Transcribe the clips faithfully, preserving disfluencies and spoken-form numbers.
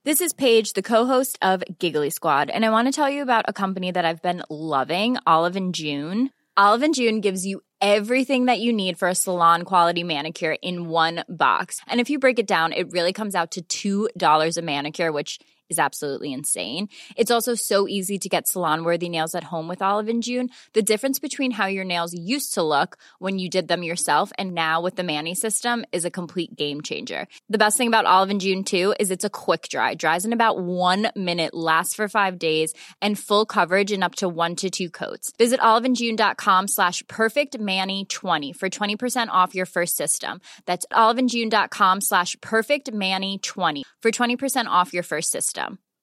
This is Paige, the co-host of Giggly Squad, and I want to tell you about a company that I've been loving, Olive and June. Olive and June gives you everything that you need for a salon-quality manicure in one box. And if you break it down, it really comes out to two dollars a manicure, which is absolutely insane. It's also so easy to get salon-worthy nails at home with Olive and June. The difference between how your nails used to look when you did them yourself and now with the Mani system is a complete game changer. The best thing about Olive and June, too, is it's a quick dry. Dries in about one minute, lasts for five days, and full coverage in up to one to two coats. Visit oliveandjune.com slash perfectmani20 for twenty percent off your first system. That's oliveandjune.com slash perfectmani20 for twenty percent off your first system.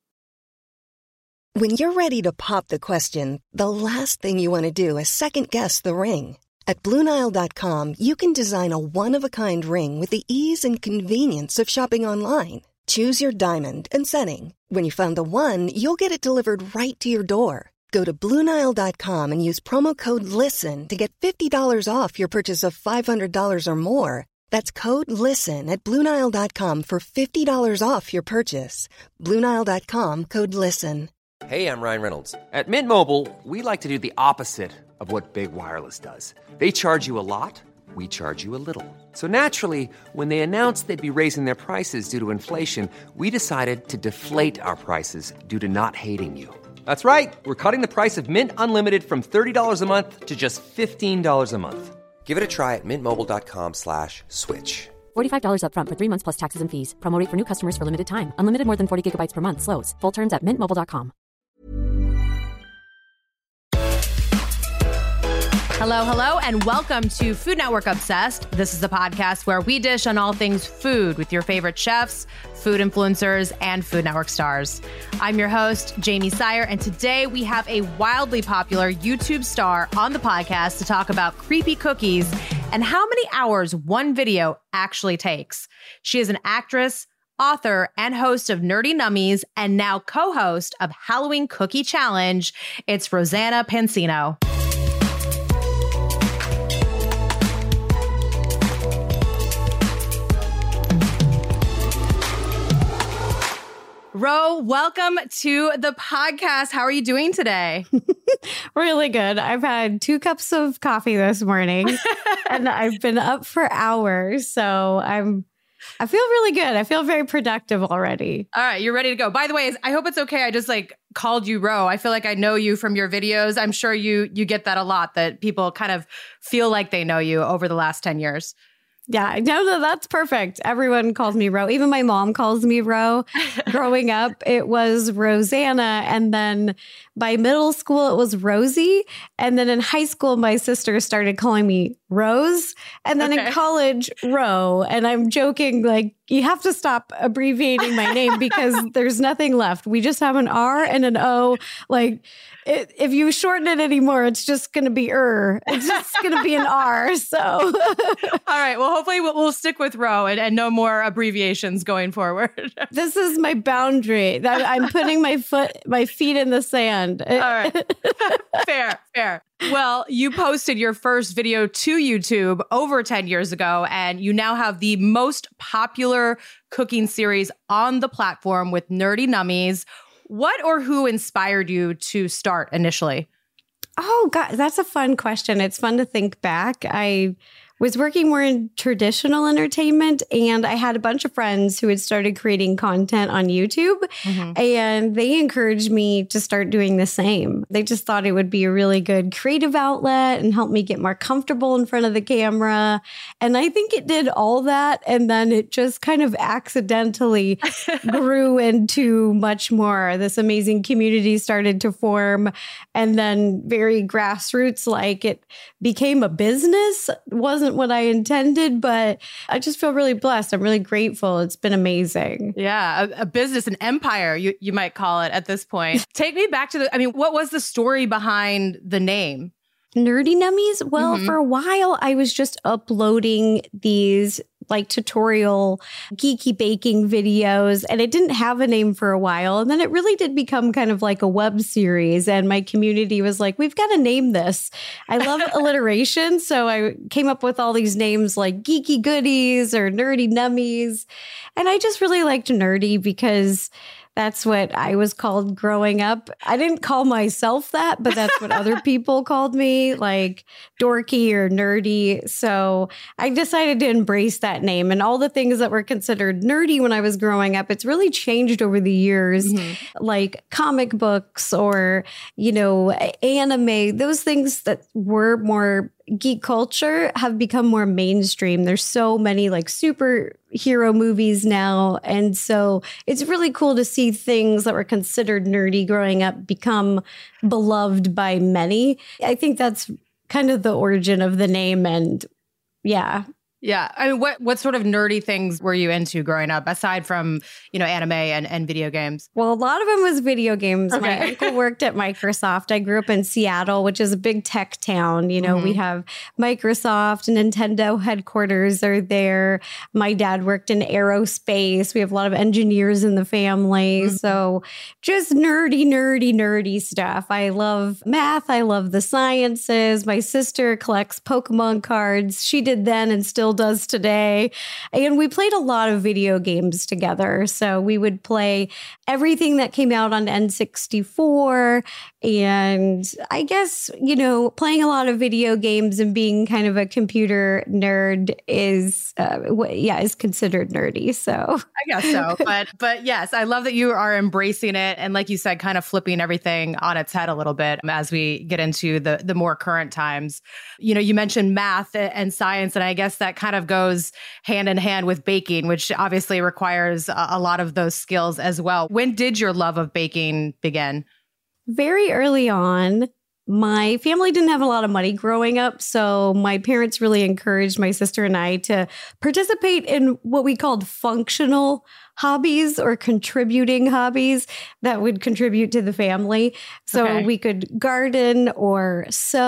When you're ready to pop the question, the last thing you want to do is second-guess the ring. At Blue Nile dot com, you can design a one-of-a-kind ring with the ease and convenience of shopping online. Choose your diamond and setting. When you find the one, you'll get it delivered right to your door. Go to Blue Nile dot com and use promo code LISTEN to get fifty dollars off your purchase of five hundred dollars or more. That's code LISTEN at Blue Nile dot com for fifty dollars off your purchase. Blue Nile dot com, code LISTEN. Hey, I'm Ryan Reynolds. At Mint Mobile, we like to do the opposite of what Big Wireless does. They charge you a lot, we charge you a little. So naturally, when they announced they'd be raising their prices due to inflation, we decided to deflate our prices due to not hating you. That's right. We're cutting the price of Mint Unlimited from thirty dollars a month to just fifteen dollars a month. Give it a try at mintmobile.com slash switch. forty-five dollars up front for three months plus taxes and fees. Promo rate for new customers for limited time. Unlimited more than forty gigabytes per month. Slows full terms at mint mobile dot com. Hello, hello, and welcome to Food Network Obsessed. This is the podcast where we dish on all things food with your favorite chefs, food influencers, and Food Network stars. I'm your host, Jamie Sire, and today we have a wildly popular YouTube star on the podcast to talk about creepy cookies and how many hours one video actually takes. She is an actress, author, and host of Nerdy Nummies, and now co-host of Halloween Cookie Challenge. It's Rosanna Pansino. Ro, welcome to the podcast. How are you doing today? Really good. I've had two cups of coffee this morning and I've been up for hours. So I'm, I feel really good. I feel very productive already. All right. You're ready to go. By the way, I hope it's okay. I just like called you Ro. I feel like I know you from your videos. I'm sure you, you get that a lot, that people kind of feel like they know you over the last ten years. Yeah, no, no, that's perfect. Everyone calls me Ro. Even my mom calls me Ro. Growing up, it was Rosanna. And then by middle school, it was Rosie. And then in high school, my sister started calling me Rose. And then okay. in college, Ro. And I'm joking, like, you have to stop abbreviating my name because there's nothing left. We just have an R and an O. Like, it, if you shorten it anymore, it's just going to be er. It's just going to be an R. So, all right. Well, hopefully we'll, we'll stick with Ro and, and no more abbreviations going forward. This is my boundary. That I'm putting my foot, my feet in the sand. All right. Fair, fair. Well, you posted your first video to YouTube over ten years ago, and you now have the most popular cooking series on the platform with Nerdy Nummies. What or who inspired you to start initially? Oh, God, that's a fun question. It's fun to think back. I was working more in traditional entertainment, and I had a bunch of friends who had started creating content on YouTube, mm-hmm. and they encouraged me to start doing the same. They just thought it would be a really good creative outlet and help me get more comfortable in front of the camera. And I think it did all that, and then it just kind of accidentally grew into much more. This amazing community started to form, and then very grassroots, like it became a business. Wasn't what I intended, but I just feel really blessed. I'm really grateful. It's been amazing. Yeah, a, a business, an empire, you, you might call it at this point. Take me back to the, I mean, what was the story behind the name? Nerdy Nummies? Well, mm-hmm. for a while, I was just uploading these like tutorial geeky baking videos. And it didn't have a name for a while. And then it really did become kind of like a web series. And my community was like, we've got to name this. I love alliteration. So I came up with all these names like Geeky Goodies or Nerdy Nummies. And I just really liked nerdy because that's what I was called growing up. I didn't call myself that, but that's what other people called me, like dorky or nerdy. So I decided to embrace that name, and all the things that were considered nerdy when I was growing up, it's really changed over the years, mm-hmm. like comic books or, you know, anime, those things that were more geek culture have become more mainstream. There's so many like superhero movies now. And so it's really cool to see things that were considered nerdy growing up become beloved by many. I think that's kind of the origin of the name. And yeah. Yeah. I mean, what, what sort of nerdy things were you into growing up, aside from, you know, anime and, and video games? Well, a lot of them was video games. Okay. My uncle worked at Microsoft. I grew up in Seattle, which is a big tech town. You know, mm-hmm. we have Microsoft and Nintendo headquarters are there. My dad worked in aerospace. We have a lot of engineers in the family. Mm-hmm. So just nerdy, nerdy, nerdy stuff. I love math. I love the sciences. My sister collects Pokemon cards. She did then and still does today. And we played a lot of video games together. So we would play everything that came out on N sixty-four. And I guess, you know, playing a lot of video games and being kind of a computer nerd is, uh, yeah, is considered nerdy. So I guess so. But, but yes, I love that you are embracing it. And like you said, kind of flipping everything on its head a little bit as we get into the, the more current times. You know, you mentioned math and science, and I guess that kind of goes hand in hand with baking, which obviously requires a, a lot of those skills as well. When did your love of baking begin? Very early on. My family didn't have a lot of money growing up, so my parents really encouraged my sister and I to participate in what we called functional hobbies or contributing hobbies that would contribute to the family. So okay. we could garden or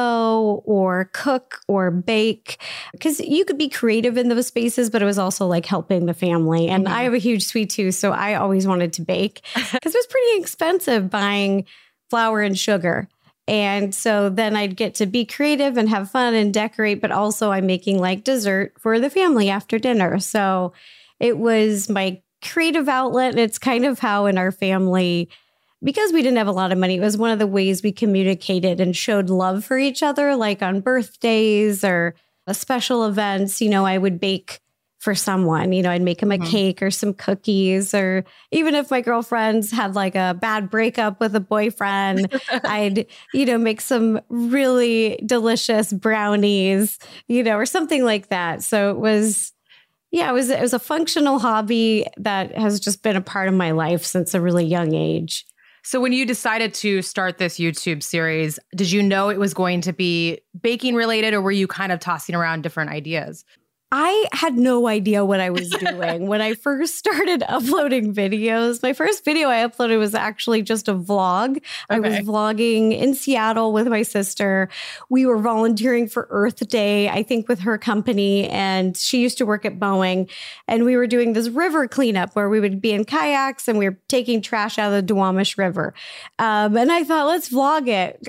sew or cook or bake, because you could be creative in those spaces, but it was also like helping the family. And mm-hmm. I have a huge sweet tooth, so I always wanted to bake because it was pretty expensive buying flour and sugar. And so then I'd get to be creative and have fun and decorate, but also I'm making like dessert for the family after dinner. So it was my creative outlet. And it's kind of how in our family, because we didn't have a lot of money, it was one of the ways we communicated and showed love for each other, like on birthdays or special events. You know, I would bake for someone, you know, I'd make them a mm-hmm. cake or some cookies, or even if my girlfriends had like a bad breakup with a boyfriend, I'd, you know, make some really delicious brownies, you know, or something like that. So it was, yeah, it was, it was a functional hobby that has just been a part of my life since a really young age. So when you decided to start this YouTube series, did you know it was going to be baking related, or were you kind of tossing around different ideas? I had no idea what I was doing when I first started uploading videos. My first video I uploaded was actually just a vlog. Okay. I was vlogging in Seattle with my sister. We were volunteering for Earth Day, I think with her company, and she used to work at Boeing. And we were doing this river cleanup where we would be in kayaks and we were taking trash out of the Duwamish River. Um, and I thought, let's vlog it.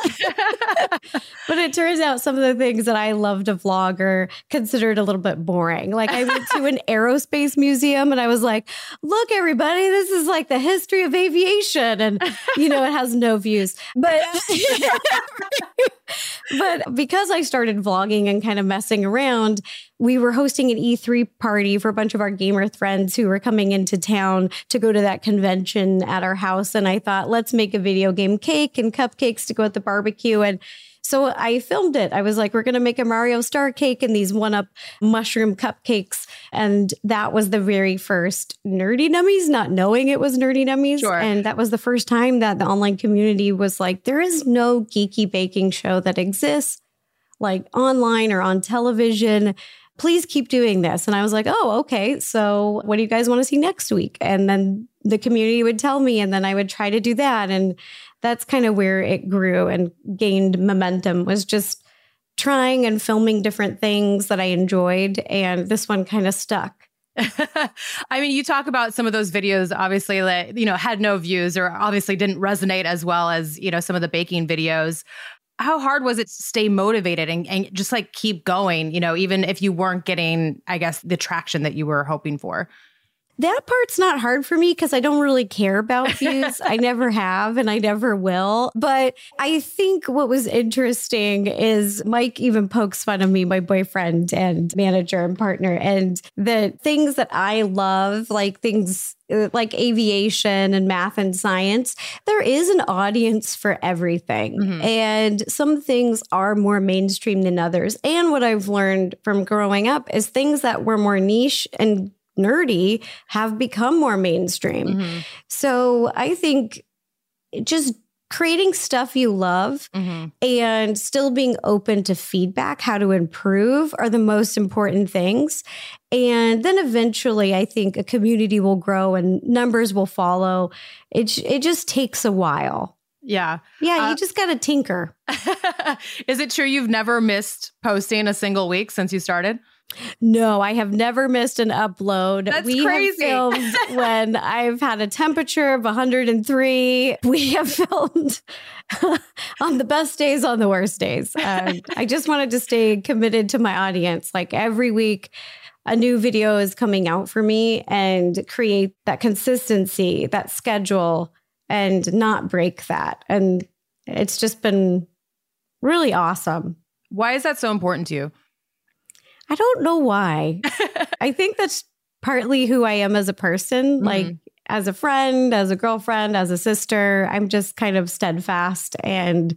But it turns out some of the things that I love to vlog are considered a little bit boring. Like I went to an aerospace museum and I was like, look, everybody, this is like the history of aviation. And, you know, it has no views. But, but because I started vlogging and kind of messing around, we were hosting an E three party for a bunch of our gamer friends who were coming into town to go to that convention at our house. And I thought, let's make a video game cake and cupcakes to go at the barbecue. And so I filmed it. I was like, we're going to make a Mario Star cake and these one-up mushroom cupcakes. And that was the very first Nerdy Nummies, not knowing it was Nerdy Nummies. Sure. And that was the first time that the online community was like, there is no geeky baking show that exists like online or on television. Please keep doing this. And I was like, oh, okay. So what do you guys want to see next week? And then the community would tell me, and then I would try to do that. And that's kind of where it grew and gained momentum, was just trying and filming different things that I enjoyed. And this one kind of stuck. I mean, you talk about some of those videos, obviously, that, you know, had no views or obviously didn't resonate as well as, you know, some of the baking videos. How hard was it to stay motivated and, and just like keep going, you know, even if you weren't getting, I guess, the traction that you were hoping for? That part's not hard for me because I don't really care about views. I never have and I never will. But I think what was interesting is Mike even pokes fun of me, my boyfriend and manager and partner, and the things that I love, like things like aviation and math and science, there is an audience for everything. Mm-hmm. And some things are more mainstream than others. And what I've learned from growing up is things that were more niche and nerdy have become more mainstream. Mm-hmm. So I think just creating stuff you love mm-hmm. and still being open to feedback, how to improve, are the most important things. And then eventually I think a community will grow and numbers will follow. It, it just takes a while. Yeah. Yeah, uh, you just got to tinker. Is it true you've never missed posting a single week since you started? No, I have never missed an upload. That's we crazy. have filmed when I've had a temperature of one hundred three. We have filmed on the best days, on the worst days. Uh, I just wanted to stay committed to my audience. Like every week, a new video is coming out for me and create that consistency, that schedule, and not break that. And it's just been really awesome. Why is that so important to you? I don't know why. I think that's partly who I am as a person, mm-hmm. like as a friend, as a girlfriend, as a sister. I'm just kind of steadfast and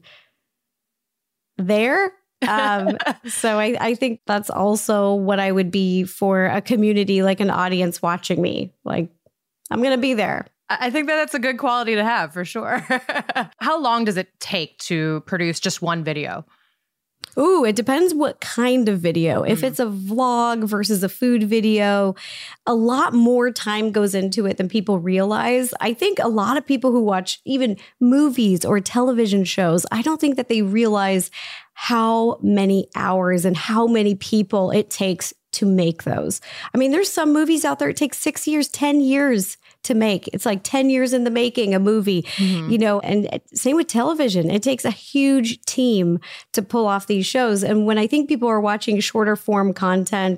there. Um, so I, I think that's also what I would be for a community, like an audience watching me. Like, I'm going to be there. I think that that's a good quality to have for sure. How long does it take to produce just one video? Ooh, it depends what kind of video. Mm. If it's a vlog versus a food video, a lot more time goes into it than people realize. I think a lot of people who watch even movies or television shows, I don't think that they realize how many hours and how many people it takes to make those. I mean, there's some movies out there, it takes six years, ten years to make. It's like ten years in the making, a movie, mm-hmm. you know, and same with television. It takes a huge team to pull off these shows. And when I think people are watching shorter form content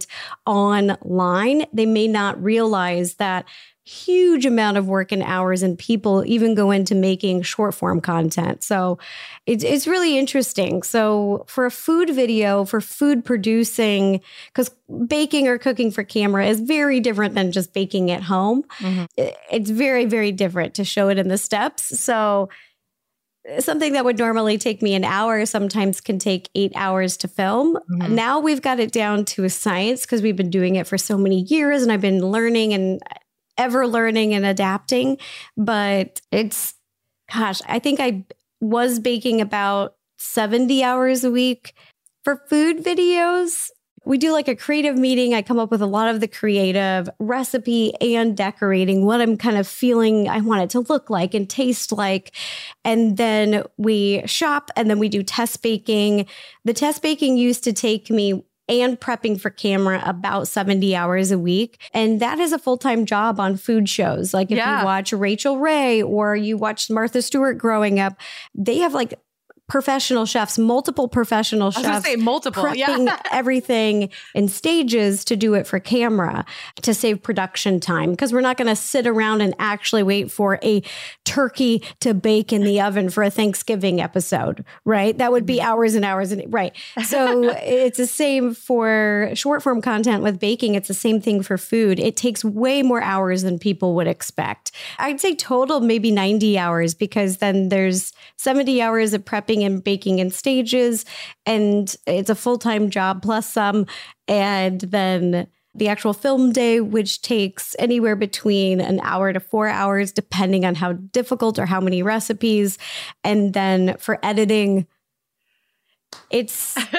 online, they may not realize that huge amount of work and hours and people even go into making short form content. So it's, it's really interesting. So for a food video, for food producing, because baking or cooking for camera is very different than just baking at home. Mm-hmm. It's very, very different to show it in the steps. So something that would normally take me an hour sometimes can take eight hours to film. Mm-hmm. Now we've got it down to a science because we've been doing it for so many years and I've been learning and ever learning and adapting. But it's, gosh, I think I was baking about seventy hours a week. For food videos, we do like a creative meeting. I come up with a lot of the creative recipe and decorating, what I'm kind of feeling I want it to look like and taste like. And then we shop and then we do test baking. The test baking used to take me and prepping for camera about seventy hours a week. And that is a full-time job on food shows. Like if yeah. you watch Rachel Ray or you watch Martha Stewart growing up, they have like professional chefs, multiple professional chefs. I was going to say multiple, prepping yeah. everything in stages to do it for camera to save production time. Because we're not going to sit around and actually wait for a turkey to bake in the oven for a Thanksgiving episode, right? That would be hours and hours. And right. So it's the same for short form content with baking. It's the same thing for food. It takes way more hours than people would expect. I'd say total maybe ninety hours because then there's seventy hours of prepping and baking in stages, and it's a full-time job plus some. And then the actual film day, which takes anywhere between an hour to four hours, depending on how difficult or how many recipes. And then for editing, it's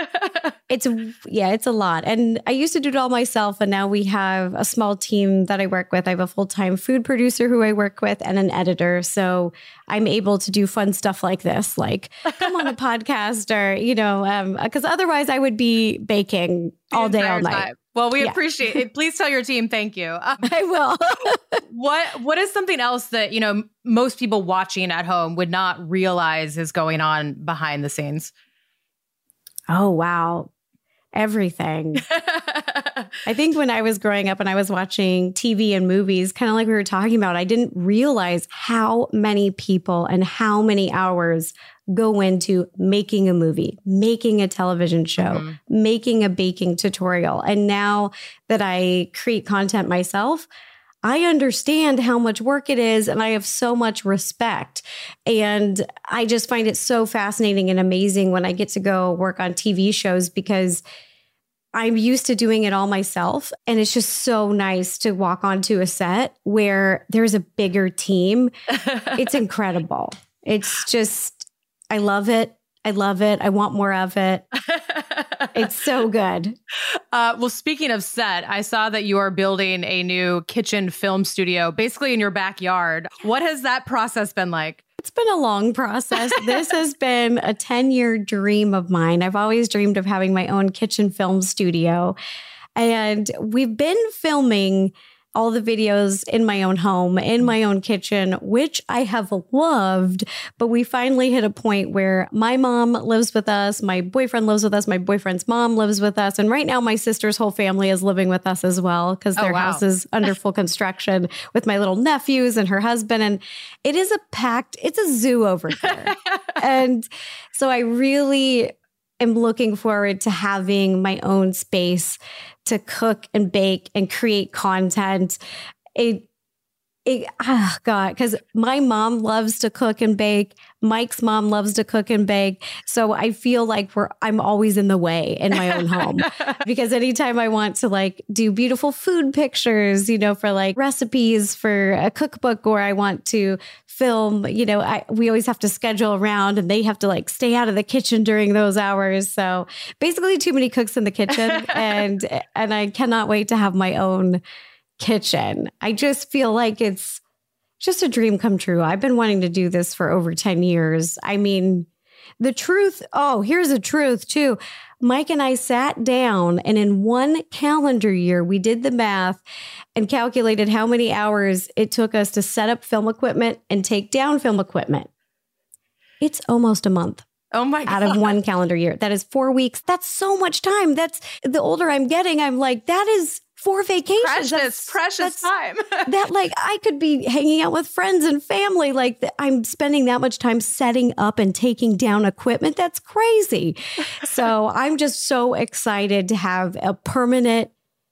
It's, yeah, it's a lot. And I used to do it all myself. And now we have a small team that I work with. I have a full-time food producer who I work with and an editor. So I'm able to do fun stuff like this, like come on a podcast or, you know, um, because otherwise I would be baking all day, all night. Time. Well, we yeah. appreciate it. Please tell your team thank you. Um, I will. what What is something else that, you know, most people watching at home would not realize is going on behind the scenes? Oh, wow. Everything. I think when I was growing up and I was watching T V and movies, kind of like we were talking about, I didn't realize how many people and how many hours go into making a movie, making a television show, mm-hmm. making a baking tutorial. And now that I create content myself, I understand how much work it is and I have so much respect. And I just find it so fascinating and amazing when I get to go work on T V shows because I'm used to doing it all myself. And it's just so nice to walk onto a set where there's a bigger team. It's incredible. It's just, I love it. I love it. I want more of it. It's so good. Uh, well, speaking of set, I saw that you are building a new kitchen film studio, basically in your backyard. What has that process been like? It's been a long process. This has been a ten-year dream of mine. I've always dreamed of having my own kitchen film studio. And we've been filming all the videos in my own home, in my own kitchen, which I have loved. But we finally hit a point where my mom lives with us, my boyfriend lives with us, my boyfriend's mom lives with us. And right now my sister's whole family is living with us as well because their oh, wow. house is under full construction with my little nephews and her husband. And it is a packed, it's a zoo over there. And so I really am looking forward to having my own space to cook and bake and create content. It, it, oh God, because my mom loves to cook and bake. Mike's mom loves to cook and bake. So I feel like we're, I'm always in the way in my own home because anytime I want to like do beautiful food pictures, you know, for like recipes for a cookbook, or I want to film, you know, I, we always have to schedule around and they have to like stay out of the kitchen during those hours. So basically too many cooks in the kitchen and, and I cannot wait to have my own kitchen. I just feel like it's just a dream come true. I've been wanting to do this for over ten years. I mean, the truth, oh, here's the truth too. Mike and I sat down and in one calendar year, we did the math and calculated how many hours it took us to set up film equipment and take down film equipment. It's almost a month. Oh my God. Out of one calendar year. That is four weeks. That's so much time. That's the older I'm getting, I'm like, that is four vacations. Precious, that's, precious that's, time. that like I could be hanging out with friends and family. Like th- I'm spending that much time setting up and taking down equipment. That's crazy. So I'm just so excited to have a permanent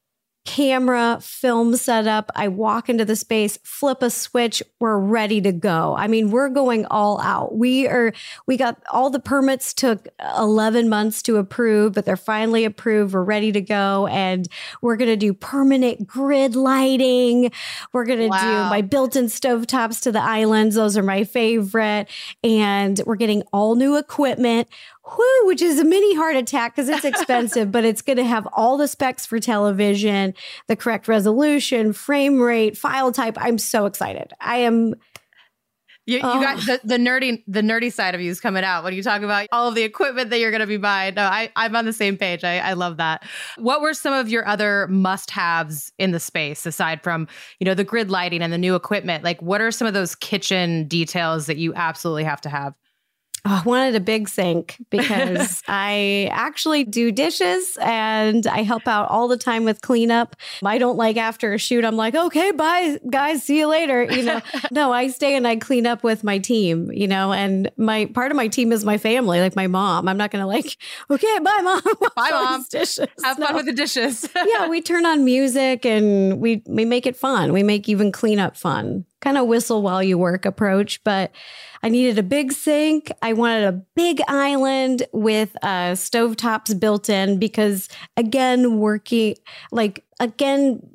camera, film setup. I walk into the space, flip a switch, we're ready to go. I mean, we're going all out. We are, we got all the permits, took eleven months to approve, but they're finally approved. We're ready to go. And we're going to do permanent grid lighting. We're going to wow. do my built-in stovetops to the islands. Those are my favorite. And we're getting all new equipment. Whoo, which is a mini heart attack because it's expensive, but it's going to have all the specs for television, the correct resolution, frame rate, file type. I'm so excited. I am. You, you oh. got the, the nerdy, the nerdy side of you is coming out when you talk about all of the equipment that you're going to be buying. No, I, I'm on the same page. I, I love that. What were some of your other must-haves in the space aside from, you know, the grid lighting and the new equipment? Like, what are some of those kitchen details that you absolutely have to have? Oh, I wanted a big sink because I actually do dishes and I help out all the time with cleanup. I don't like after a shoot, I'm like, okay, bye guys, see you later. You know, no, I stay and I clean up with my team, you know, and my part of my team is my family, like my mom. I'm not going to like, okay, bye mom. Bye mom. Dishes. Have no. fun with the dishes. Yeah, we turn on music and we, we make it fun. We make even cleanup fun. Kind of whistle while you work approach, but I needed a big sink. I wanted a big island with uh, stovetops built in because, again, working like, again,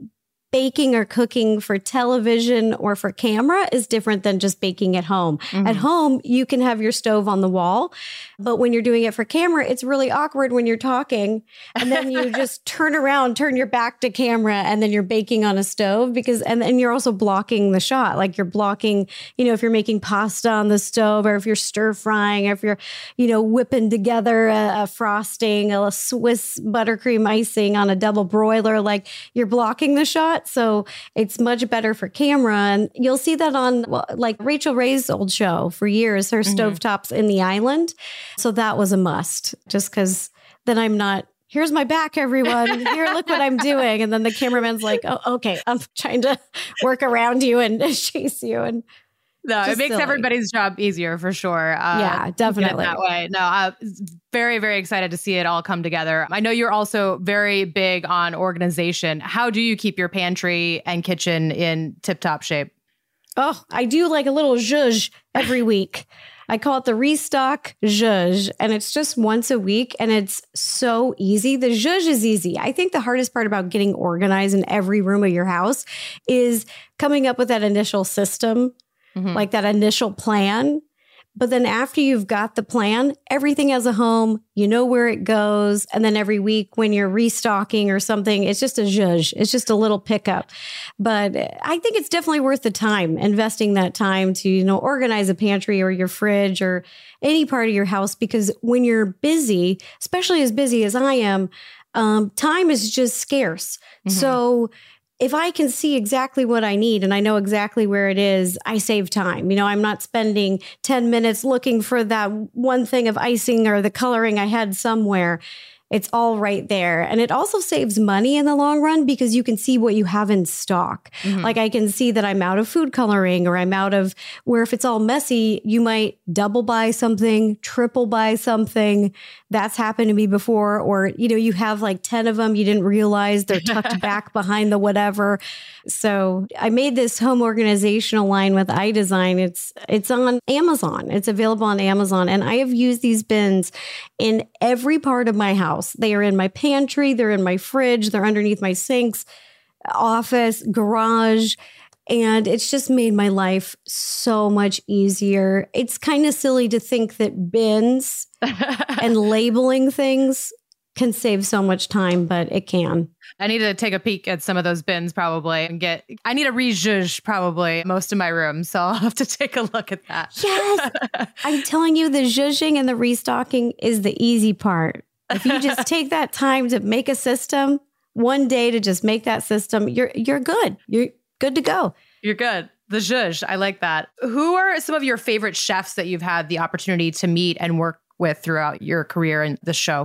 baking or cooking for television or for camera is different than just baking at home. Mm-hmm. At home, you can have your stove on the wall, but when you're doing it for camera, it's really awkward when you're talking and then you just turn around, turn your back to camera, and then you're baking on a stove because, and then you're also blocking the shot. Like you're blocking, you know, if you're making pasta on the stove or if you're stir frying or if you're, you know, whipping together a, a frosting, a Swiss buttercream icing on a double broiler, like you're blocking the shot. So it's much better for camera. And you'll see that on well, like Rachel Ray's old show for years, her mm-hmm. stovetops in the island. So that was a must just because then I'm not, here's my back, everyone. Here, look what I'm doing. And then the cameraman's like, oh, okay, I'm trying to work around you and chase you. And no, it makes silly. everybody's job easier for sure. Uh, yeah, definitely. That way. No, I'm very, very excited to see it all come together. I know you're also very big on organization. How do you keep your pantry and kitchen in tip-top shape? Oh, I do like a little zhuzh every week. I call it the restock zhuzh, and it's just once a week, and it's so easy. The zhuzh is easy. I think the hardest part about getting organized in every room of your house is coming up with that initial system. Mm-hmm. Like that initial plan. But then after you've got the plan, everything as a home, you know where it goes. And then every week when you're restocking or something, it's just a zhuzh. It's just a little pickup. But I think it's definitely worth the time, investing that time to, you know, organize a pantry or your fridge or any part of your house. Because when you're busy, especially as busy as I am, um, time is just scarce. Mm-hmm. So if I can see exactly what I need and I know exactly where it is, I save time. You know, I'm not spending ten minutes looking for that one thing of icing or the coloring I had somewhere. It's all right there. And it also saves money in the long run because you can see what you have in stock. Mm-hmm. Like I can see that I'm out of food coloring or I'm out of where if it's all messy, you might double buy something, triple buy something. That's happened to me before. Or, you know, you have like ten of them. You didn't realize they're tucked back behind the whatever. So I made this home organizational line with iDesign. It's, it's on Amazon. It's available on Amazon. And I have used these bins in every part of my house. They are in my pantry. They're in my fridge. They're underneath my sinks, office, garage. And it's just made my life so much easier. It's kind of silly to think that bins and labeling things can save so much time, but it can. I need to take a peek at some of those bins probably and get, I need a re-zhuzh probably most of my room. So I'll have to take a look at that. Yes. I'm telling you, the zhuzhing and the restocking is the easy part. If you just take that time to make a system, one day to just make that system, you're you're good. You're good to go. You're good. The zhuzh. I like that. Who are some of your favorite chefs that you've had the opportunity to meet and work with throughout your career in the show?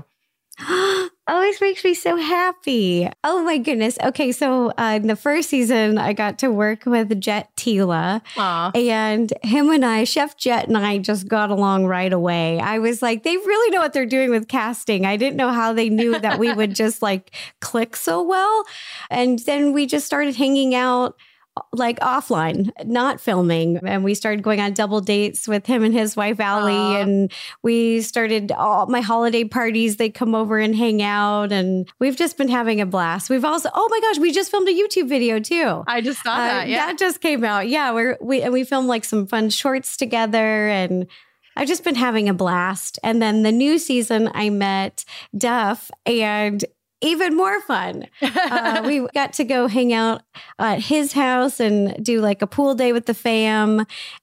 Always makes me so happy. Oh my goodness. Okay, so uh, in the first season, I got to work with Jet Tila. Aww. And him and I, Chef Jet and I just got along right away. I was like, they really know what they're doing with casting. I didn't know how they knew that we would just like click so well. And then we just started hanging out like offline, not filming. And we started going on double dates with him and his wife, Allie. Aww. And we started all my holiday parties. They come over and hang out. And we've just been having a blast. We've also, oh my gosh, we just filmed a YouTube video too. I just saw uh, that. Yeah. That just came out. Yeah. We're, we, and we filmed like some fun shorts together and I've just been having a blast. And then the new season, I met Duff and even more fun. Uh, we got to go hang out at his house and do like a pool day with the fam.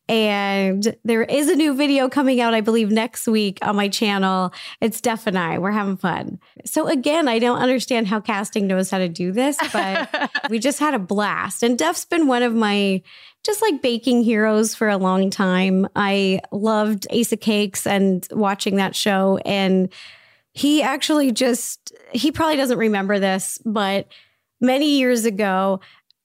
And there is a new video coming out, I believe, next week on my channel. It's Duff and I. We're having fun. So again, I don't understand how casting knows how to do this, but we just had a blast. And Duff's been one of my just like baking heroes for a long time. I loved Ace of Cakes and watching that show. And he actually just, he probably doesn't remember this, but many years ago,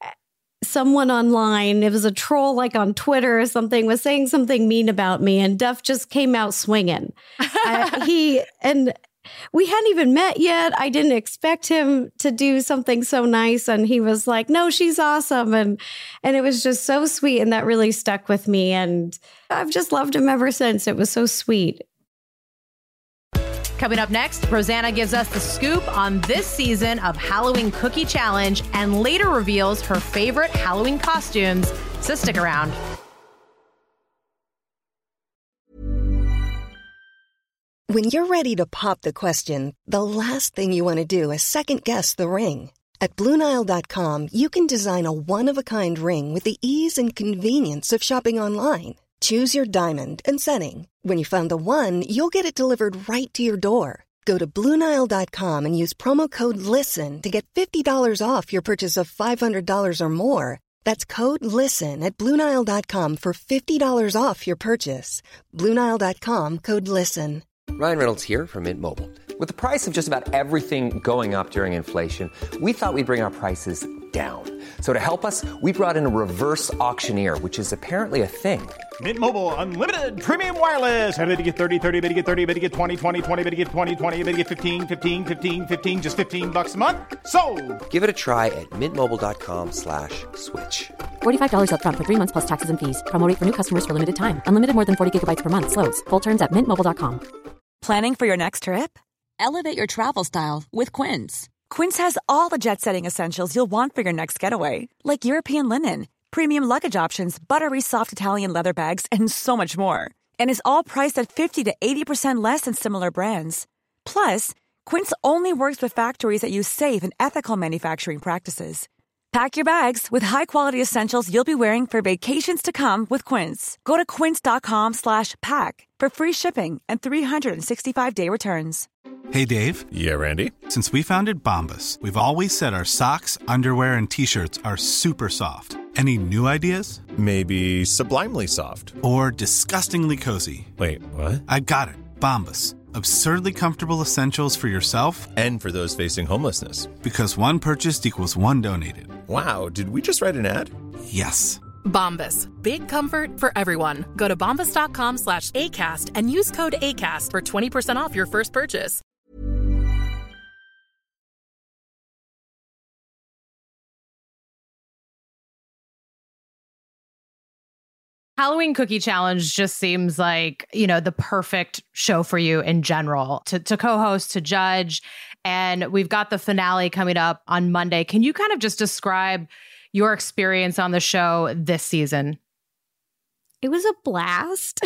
someone online, it was a troll like on Twitter or something, was saying something mean about me and Duff just came out swinging. uh, he, and we hadn't even met yet. I didn't expect him to do something so nice. And he was like, no, she's awesome. And, and it was just so sweet. And that really stuck with me. And I've just loved him ever since. It was so sweet. Coming up next, Rosanna gives us the scoop on this season of Halloween Cookie Challenge and later reveals her favorite Halloween costumes. So stick around. When you're ready to pop the question, the last thing you want to do is second-guess the ring. At Blue Nile dot com, you can design a one-of-a-kind ring with the ease and convenience of shopping online. Choose your diamond and setting. When you find the one, you'll get it delivered right to your door. Go to Blue Nile dot com and use promo code LISTEN to get fifty dollars off your purchase of five hundred dollars or more. That's code LISTEN at Blue Nile dot com for fifty dollars off your purchase. Blue Nile dot com, code LISTEN. Ryan Reynolds here from Mint Mobile. With the price of just about everything going up during inflation, we thought we'd bring our prices down. So to help us, we brought in a reverse auctioneer, which is apparently a thing. Mint Mobile Unlimited Premium Wireless. How to get thirty, thirty, how to get thirty, how to get twenty, twenty, twenty, how to get twenty, twenty, how to get fifteen, fifteen, fifteen, fifteen, just fifteen bucks a month? Sold! Give it a try at mintmobile.com slash switch. forty-five dollars up front for three months plus taxes and fees. Promo rate for new customers for limited time. Unlimited more than forty gigabytes per month. Slows full terms at mint mobile dot com. Planning for your next trip? Elevate your travel style with Quince. Quince has all the jet-setting essentials you'll want for your next getaway, like European linen, premium luggage options, buttery soft Italian leather bags, and so much more. And is all priced at fifty to eighty percent less than similar brands. Plus, Quince only works with factories that use safe and ethical manufacturing practices. Pack your bags with high-quality essentials you'll be wearing for vacations to come with Quince. Go to quince.com slash pack for free shipping and three sixty-five day returns. Hey, Dave. Yeah, Randy. Since we founded Bombas, we've always said our socks, underwear, and T-shirts are super soft. Any new ideas? Maybe sublimely soft. Or disgustingly cozy. Wait, what? I got it. Bombas. Absurdly comfortable essentials for yourself and for those facing homelessness. Because one purchased equals one donated. Wow, did we just write an ad? Yes. Bombas. Big comfort for everyone. Go to bombas.com slash ACAST and use code ACAST for twenty percent off your first purchase. Halloween Cookie Challenge just seems like, you know, the perfect show for you in general to, to co-host, to judge. And we've got the finale coming up on Monday. Can you kind of just describe your experience on the show this season? It was a blast.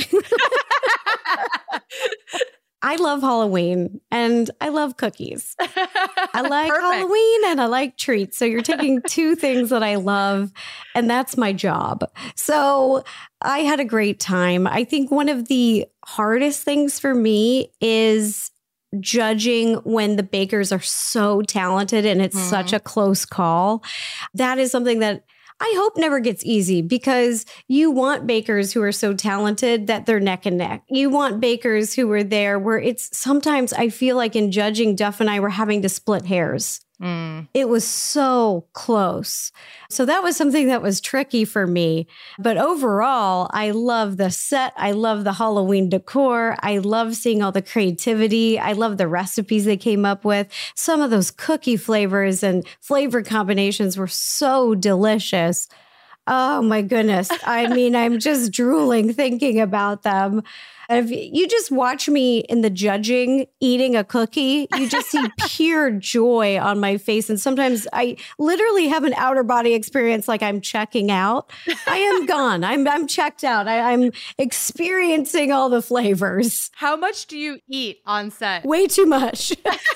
I love Halloween and I love cookies. I like Perfect. Halloween and I like treats. So you're taking two things that I love, and that's my job. So I had a great time. I think one of the hardest things for me is judging when the bakers are so talented and it's mm-hmm. such a close call. That is something that I hope never gets easy, because you want bakers who are so talented that they're neck and neck. You want bakers who are there where it's sometimes I feel like in judging, Duff and I were having to split hairs. Mm. It was so close. So that was something that was tricky for me. But overall, I love the set. I love the Halloween decor. I love seeing all the creativity. I love the recipes they came up with. Some of those cookie flavors and flavor combinations were so delicious. Oh my goodness. I mean, I'm just drooling thinking about them. If you just watch me in the judging eating a cookie, you just see pure joy on my face. And sometimes I literally have an outer body experience like I'm checking out. I am gone. I'm I'm checked out. I, I'm experiencing all the flavors. How much do you eat on set? Way too much.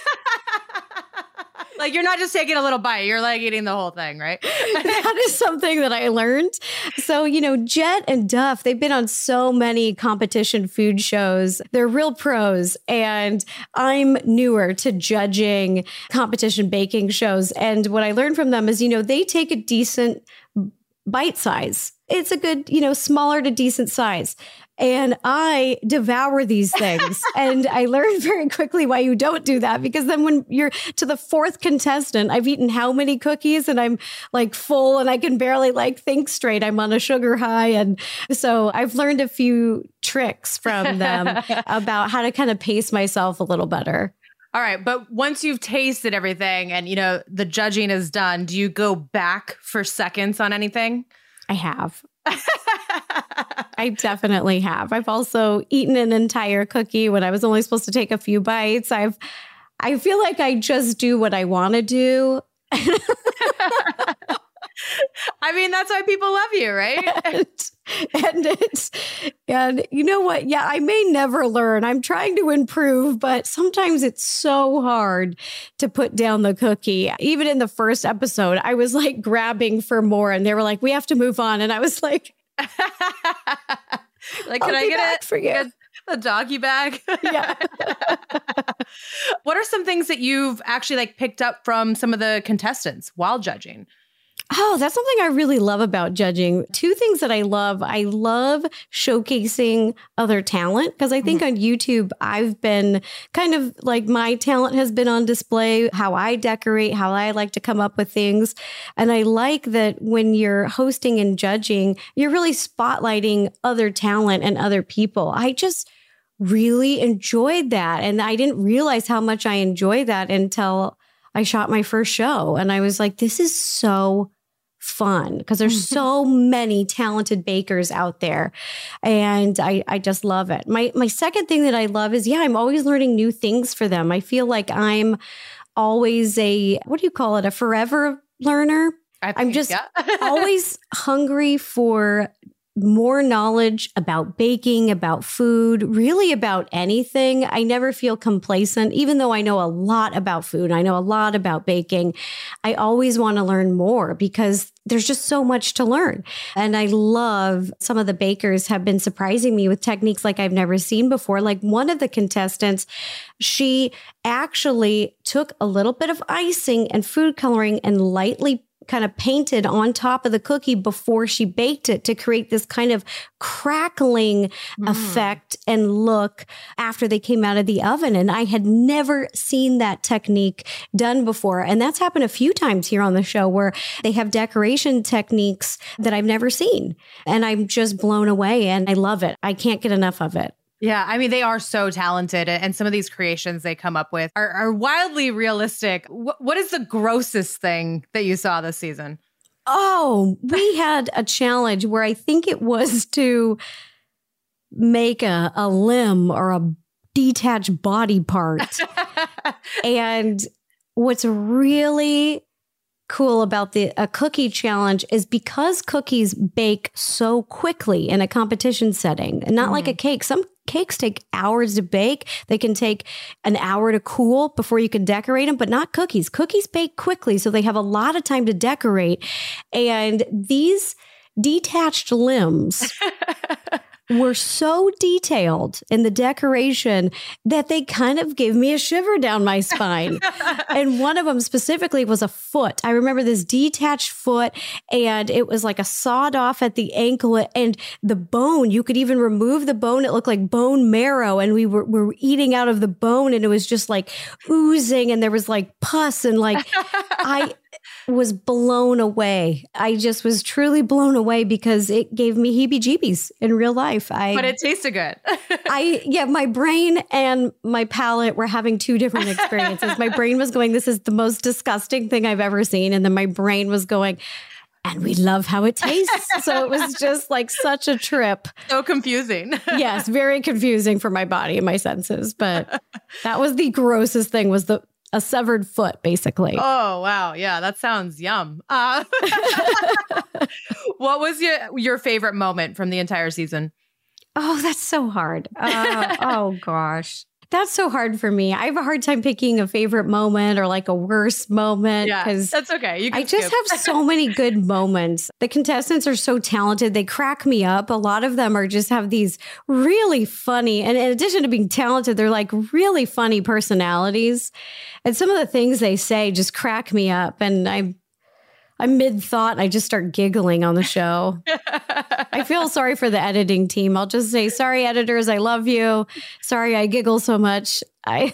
Like, you're not just taking a little bite. You're like eating the whole thing, right? That is something that I learned. So, you know, Jet and Duff, they've been on so many competition food shows. They're real pros. And I'm newer to judging competition baking shows. And what I learned from them is, you know, they take a decent bite size. It's a good, you know, smaller to decent size. And I devour these things. And I learned very quickly why you don't do that, because then when you're to the fourth contestant, I've eaten how many cookies and I'm like full and I can barely like think straight. I'm on a sugar high. And so I've learned a few tricks from them about how to kind of pace myself a little better. All right. But once you've tasted everything and, you know, the judging is done, do you go back for seconds on anything? I have. I definitely have. I've also eaten an entire cookie when I was only supposed to take a few bites. I've, I feel like I just do what I want to do. I mean, that's why people love you, right? And, and it's, and you know what? Yeah, I may never learn. I'm trying to improve, but sometimes it's so hard to put down the cookie. Even in the first episode, I was like grabbing for more and they were like, we have to move on. And I was like, like, can I get it for you? Get a doggy bag? Yeah. What are some things that you've actually like picked up from some of the contestants while judging? Oh, that's something I really love about judging. Two things that I love. I love showcasing other talent because I think mm-hmm. on YouTube, I've been kind of like my talent has been on display, how I decorate, how I like to come up with things. And I like that when you're hosting and judging, you're really spotlighting other talent and other people. I just really enjoyed that. And I didn't realize how much I enjoyed that until I shot my first show. And I was like, this is so fun because there's so many talented bakers out there. And I, I just love it. My my second thing that I love is, yeah, I'm always learning new things for them. I feel like I'm always a, what do you call it? A forever learner. I think, I'm just yeah. always hungry for more knowledge about baking, about food, really about anything. I never feel complacent, even though I know a lot about food. I know a lot about baking. I always want to learn more because there's just so much to learn. And I love some of the bakers have been surprising me with techniques like I've never seen before. Like one of the contestants, she actually took a little bit of icing and food coloring and lightly kind of painted on top of the cookie before she baked it to create this kind of crackling mm. effect and look after they came out of the oven. And I had never seen that technique done before. And that's happened a few times here on the show where they have decoration techniques that I've never seen. And I'm just blown away and I love it. I can't get enough of it. Yeah, I mean, they are so talented. And some of these creations they come up with are, are wildly realistic. What, what is the grossest thing that you saw this season? Oh, we had a challenge where I think it was to make a, a limb or a detached body part. And what's really cool about the a cookie challenge is because cookies bake so quickly in a competition setting and not mm. like a cake. Some cakes take hours to bake. They can take an hour to cool before you can decorate them, but not cookies. Cookies bake quickly, so they have a lot of time to decorate. And these detached limbs were so detailed in the decoration that they kind of gave me a shiver down my spine. And one of them specifically was a foot. I remember this detached foot and it was like a sawed off at the ankle and the bone, you could even remove the bone. It looked like bone marrow and we were, were eating out of the bone and it was just like oozing and there was like pus and like I was blown away. I just was truly blown away because it gave me heebie-jeebies in real life. I, but it tasted good. I yeah, my brain and my palate were having two different experiences. My brain was going, this is the most disgusting thing I've ever seen. And then my brain was going, and we love how it tastes. So it was just like such a trip. So confusing. Yes, very confusing for my body and my senses. But that was the grossest thing was the a severed foot, basically. Oh, wow. Yeah, that sounds yum. Uh, what was your, your favorite moment from the entire season? Oh, that's so hard. Uh, oh, gosh. That's so hard for me. I have a hard time picking a favorite moment or like a worst moment. Yeah, that's okay. You can I just skip. have so many good moments. The contestants are so talented. They crack me up. A lot of them are just have these really funny, and in addition to being talented, they're like really funny personalities. And some of the things they say just crack me up. And I'm I'm mid-thought and I just start giggling on the show. I feel sorry for the editing team. I'll just say, sorry, editors, I love you. Sorry I giggle so much. I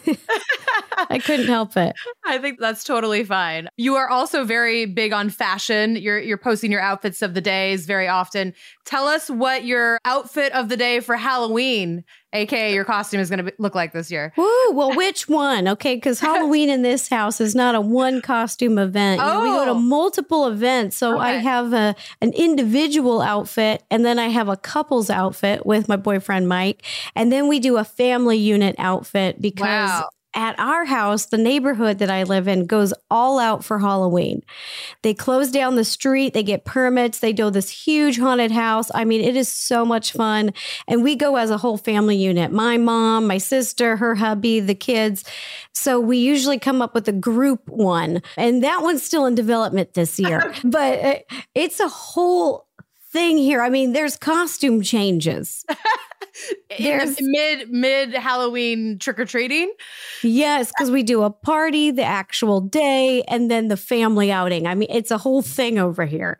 I couldn't help it. I think that's totally fine. You are also very big on fashion. You're you're posting your outfits of the days very often. Tell us what your outfit of the day for Halloween, aka your costume, is going to look like this year. Woo! Well, which one? Okay, because Halloween in this house is not a one costume event. You know, we go to Oh. multiple events. So I Okay. have a an individual outfit, and then I have a couple's outfit with my boyfriend Mike, and then we do a family unit outfit because Wow. at our house, the neighborhood that I live in goes all out for Halloween. They close down the street, they get permits, they do this huge haunted house. I mean, it is so much fun. And we go as a whole family unit, my mom, my sister, her hubby, the kids. So we usually come up with a group one. And that one's still in development this year. But uh, it's a whole thing here. I mean, there's costume changes. In There's- the mid mid Halloween trick or treating. Yes, because we do a party the actual day and then the family outing. I mean, it's a whole thing over here.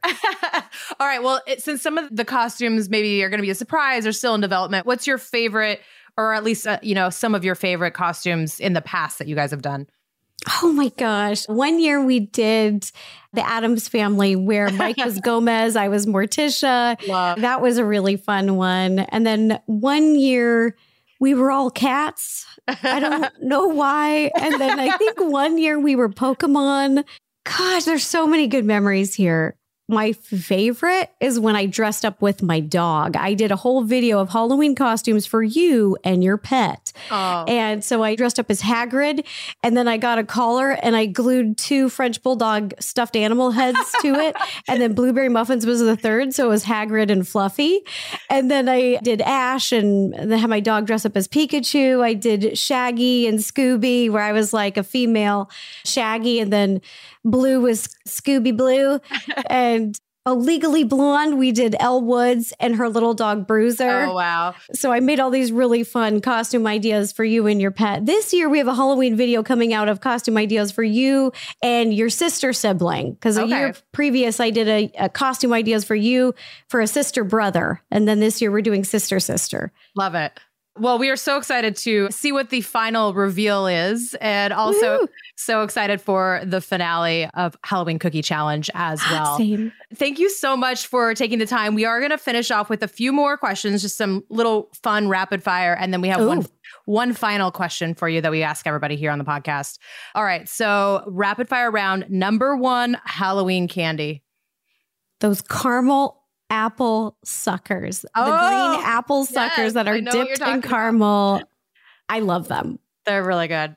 All right. Well, it, since some of the costumes maybe are going to be a surprise or still in development, what's your favorite, or at least uh, you know, some of your favorite costumes in the past that you guys have done? Oh my gosh. One year we did the Addams Family where Mike was Gomez, I was Morticia. Love. That was a really fun one. And then one year we were all cats. I don't know why. And then I think one year we were Pokemon. Gosh, there's so many good memories here. My favorite is when I dressed up with my dog. I did a whole video of Halloween costumes for you and your pet. Oh. And so I dressed up as Hagrid, and then I got a collar and I glued two French Bulldog stuffed animal heads to it. And then Blueberry Muffins was the third. So it was Hagrid and Fluffy. And then I did Ash and then had my dog dress up as Pikachu. I did Shaggy and Scooby, where I was like a female Shaggy. And then Blue was Scooby Blue. And a Legally Blonde, we did Elle Woods and her little dog Bruiser. Oh, wow. So I made all these really fun costume ideas for you and your pet. This year, we have a Halloween video coming out of costume ideas for you and your sister sibling. Because a Okay. year previous, I did a, a costume ideas for you for a sister brother. And then this year, we're doing sister sister. Love it. Well, we are so excited to see what the final reveal is, and also Woo! so excited for the finale of Halloween Cookie Challenge as well. Same. Thank you so much for taking the time. We are going to finish off with a few more questions, just some little fun rapid fire, and then we have one Ooh. one final question for you that we ask everybody here on the podcast. All right, so rapid fire round. Number one Halloween candy. Those caramel apple suckers, the Oh, green apple suckers yes, that I are know what you're dipped talking in about. caramel. I love them. They're really good.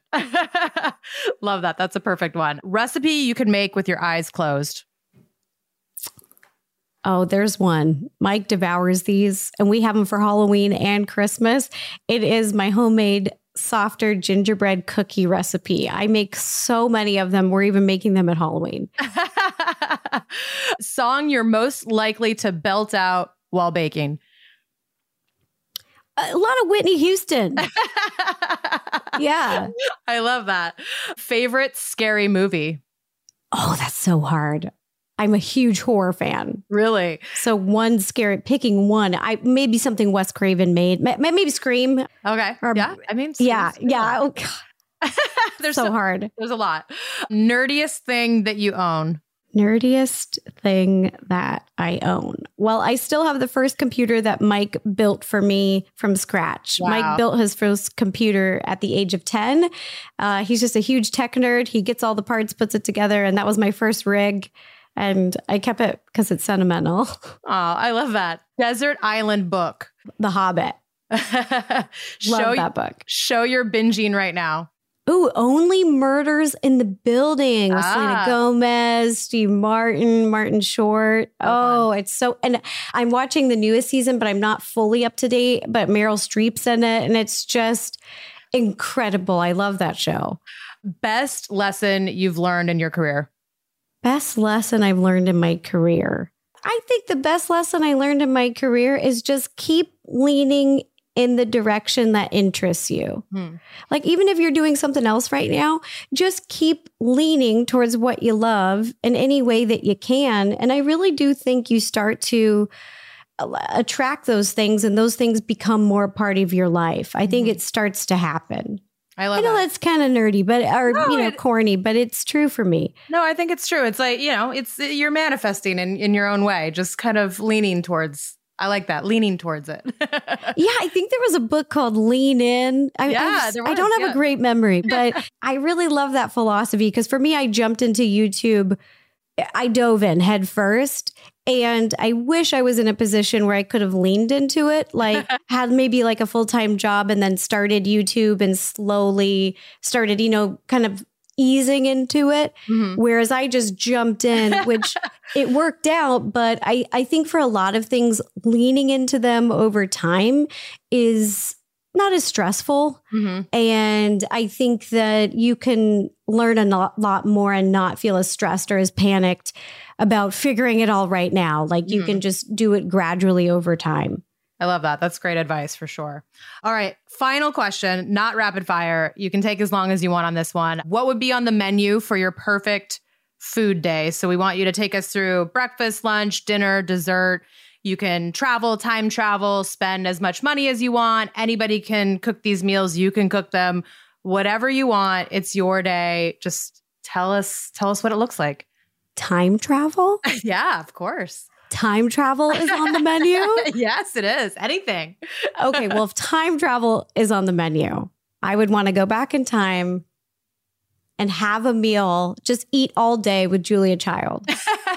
Love that. That's a perfect one. Recipe you can make with your eyes closed. Oh, there's one. Mike devours these, and we have them for Halloween and Christmas. It is my homemade softer gingerbread cookie recipe. I make so many of them. We're even making them at Halloween. Song you're most likely to belt out while baking. A lot of Whitney Houston. Yeah. I love that. Favorite scary movie. Oh, that's so hard. I'm a huge horror fan. Really? So one scary, picking one, I maybe something Wes Craven made, Ma- maybe Scream. Okay. Or- yeah. I mean, Yeah, it's- yeah. Oh, God, There's so so- hard. There's a lot. Nerdiest thing that you own. Nerdiest thing that I own. Well, I still have the first computer that Mike built for me from scratch. Wow. Mike built his first computer at the age of ten. Uh, he's just a huge tech nerd. He gets all the parts, puts it together, and that was my first rig. And I kept it because it's sentimental. Oh, I love that. Desert Island book. The Hobbit. show, Love that book. Show your binging right now. Ooh, Only Murders in the Building with Ah. Selena Gomez, Steve Martin, Martin Short. Oh, Oh, it's so, and I'm watching the newest season, but I'm not fully up to date, but Meryl Streep's in it. And it's just incredible. I love that show. Best lesson you've learned in your career. Best lesson I've learned in my career. I think the best lesson I learned in my career is just keep leaning in the direction that interests you. Hmm. Like, even if you're doing something else right now, just keep leaning towards what you love in any way that you can. And I really do think you start to attract those things and those things become more a part of your life. I think it starts to happen. I love I know that. that's kind of nerdy, but or No, you know, it- corny, but it's true for me. No, I think it's true. It's like, you know, it's you're manifesting in, in your own way, just kind of leaning towards, I like that, leaning towards it. Yeah, I think there was a book called Lean In. I, Yeah, I, just- there I was, don't have yeah. a great memory, but I really love that philosophy because for me, I jumped into YouTube. I dove in head first. And I wish I was in a position where I could have leaned into it, like had maybe like a full-time job and then started YouTube and slowly started, you know, kind of easing into it. Mhm. Whereas I just jumped in, which it worked out. But I, I think for a lot of things, leaning into them over time is not as stressful. Mhm. And I think that you can learn a lot, lot more and not feel as stressed or as panicked about figuring it all right now. Like you Mhm. can just do it gradually over time. I love that. That's great advice for sure. All right. Final question, not rapid fire. You can take as long as you want on this one. What would be on the menu for your perfect food day? So we want you to take us through breakfast, lunch, dinner, dessert. You can travel, time travel, spend as much money as you want. Anybody can cook these meals. You can cook them. Whatever you want. It's your day. Just tell us, tell us what it looks like. Time travel? Yeah, of course. Time travel is on the menu? Yes, it is. Anything. Okay, well, if time travel is on the menu, I would want to go back in time and have a meal, just eat all day with Julia Child.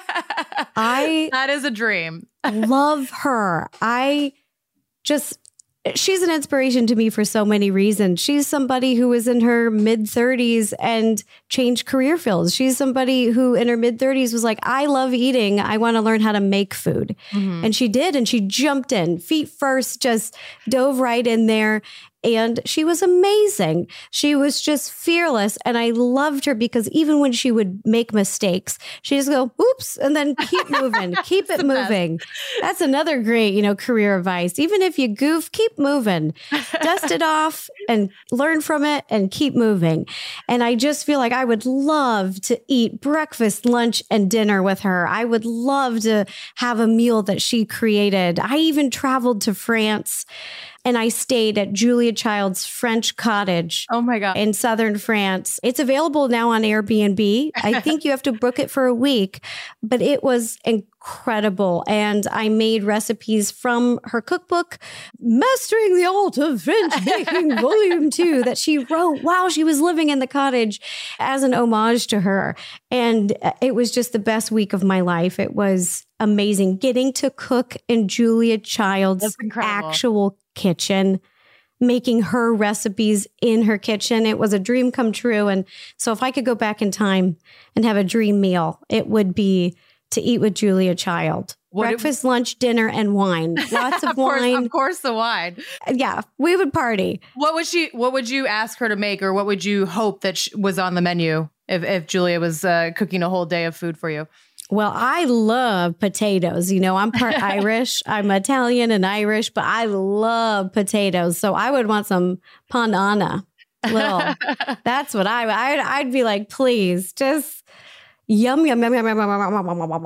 I That is a dream. love her. I just, she's an inspiration to me for so many reasons. She's somebody who was in her mid thirties and changed career fields. She's somebody who in her mid thirties was like, I love eating. I want to learn how to make food. Mhm. And she did. And she jumped in feet first, just dove right in there. And she was amazing. She was just fearless. And I loved her because even when she would make mistakes, she just go, oops, and then keep moving, keep it moving. That's another great, you know, career advice. Even if you goof, keep moving, dust it off and learn from it and keep moving. And I just feel like I would love to eat breakfast, lunch, and dinner with her. I would love to have a meal that she created. I even traveled to France and I stayed at Julia Child's French cottage. Oh my God. In southern France. It's available now on Airbnb. I think you have to book it for a week, but it was incredible. And I made recipes from her cookbook, Mastering the Art of French Baking Volume two, that she wrote while she was living in the cottage as an homage to her. And it was just the best week of my life. It was amazing getting to cook in Julia Child's That's incredible. actual kitchen, making her recipes in her kitchen. It was a dream come true. And so if I could go back in time and have a dream meal, it would be to eat with Julia Child. What it- Breakfast, lunch, dinner, and wine. Lots of, Of course, wine. of course, the wine. Yeah, we would party. What would she? What would you ask her to make, or what would you hope that sh- was on the menu if if Julia was uh, cooking a whole day of food for you? Well, I love potatoes. You know, I'm part Irish. I'm Italian and Irish, but I love potatoes. So I would want some panana. Little. That's what I I'd, I'd be like, please, just yum yum yum yum yum yum yum yum yum yum.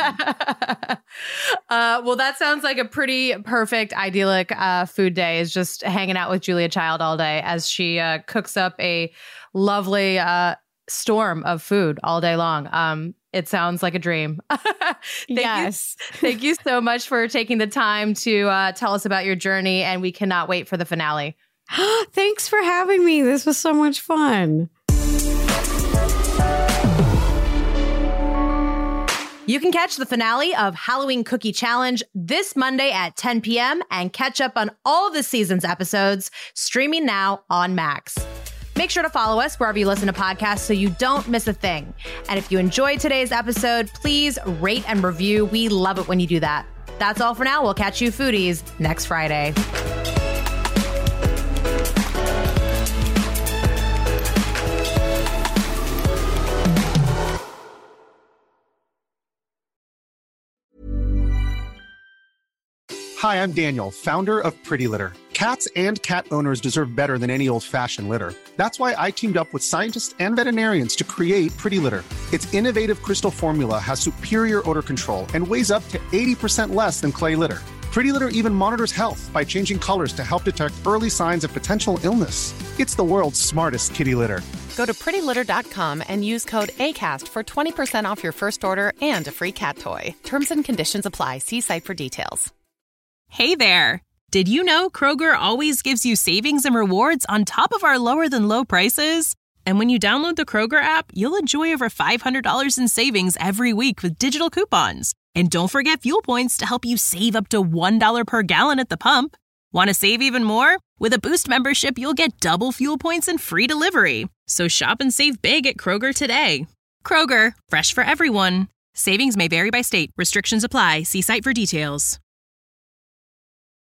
uh, well, that sounds like a pretty perfect, idyllic uh, food day. Is just hanging out with Julia Child all day as she uh, cooks up a lovely uh, storm of food all day long. Um, It sounds like a dream. thank Yes. You, thank you so much for taking the time to uh, tell us about your journey, and we cannot wait for the finale. Thanks for having me. This was so much fun. You can catch the finale of Halloween Cookie Challenge this Monday at ten p.m. and catch up on all of the season's episodes streaming now on Max. Make sure to follow us wherever you listen to podcasts so you don't miss a thing. And if you enjoyed today's episode, please rate and review. We love it when you do that. That's all for now. We'll catch you foodies next Friday. Hi, I'm Daniel, founder of Pretty Litter. Cats and cat owners deserve better than any old-fashioned litter. That's why I teamed up with scientists and veterinarians to create Pretty Litter. Its innovative crystal formula has superior odor control and weighs up to eighty percent less than clay litter. Pretty Litter even monitors health by changing colors to help detect early signs of potential illness. It's the world's smartest kitty litter. Go to pretty litter dot com and use code ACAST for twenty percent off your first order and a free cat toy. Terms and conditions apply. See site for details. Hey there! Did you know Kroger always gives you savings and rewards on top of our lower-than-low prices? And when you download the Kroger app, you'll enjoy over five hundred dollars in savings every week with digital coupons. And don't forget fuel points to help you save up to one dollar per gallon at the pump. Want to save even more? With a Boost membership, you'll get double fuel points and free delivery. So shop and save big at Kroger today. Kroger, fresh for everyone. Savings may vary by state. Restrictions apply. See site for details.